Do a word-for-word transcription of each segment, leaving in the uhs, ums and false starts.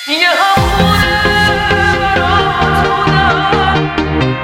یه همخونه برات بودم،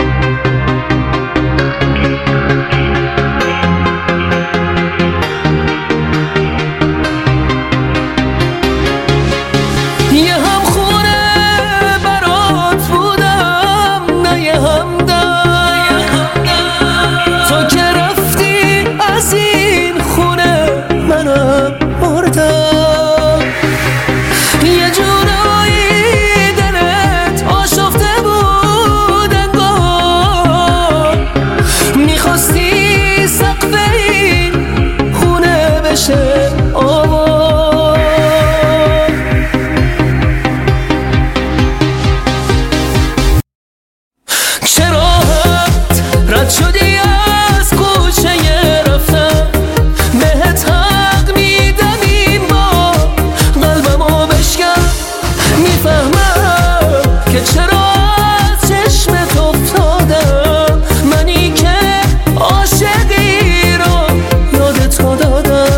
یه همخونه برات بودم، نه یه همدم. تو که رفتی از این خونه منم مردم. یه جورایی دلت آشفته بود انگار، میخواستی سقف این خونه بشه آوار. چرا رد شدی از کوچه رفتم، بهت حق میدم این بار قلبمو بشکن. میفهمم که چرا از چشمت افتادم، منی که عاشقی رو یادت دادم.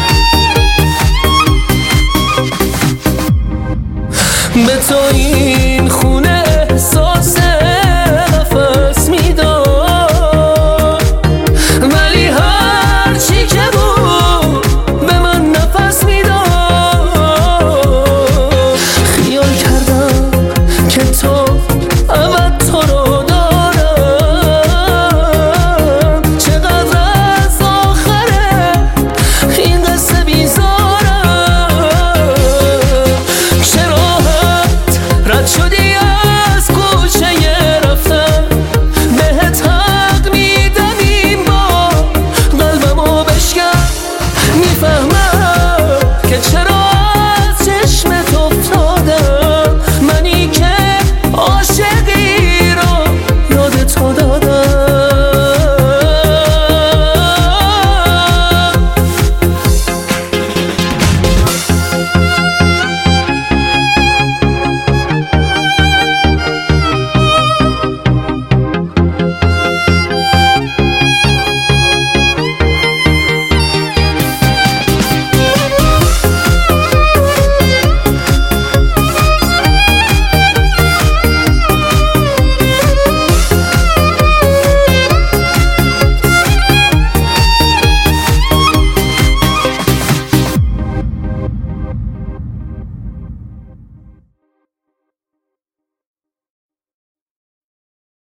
به تو این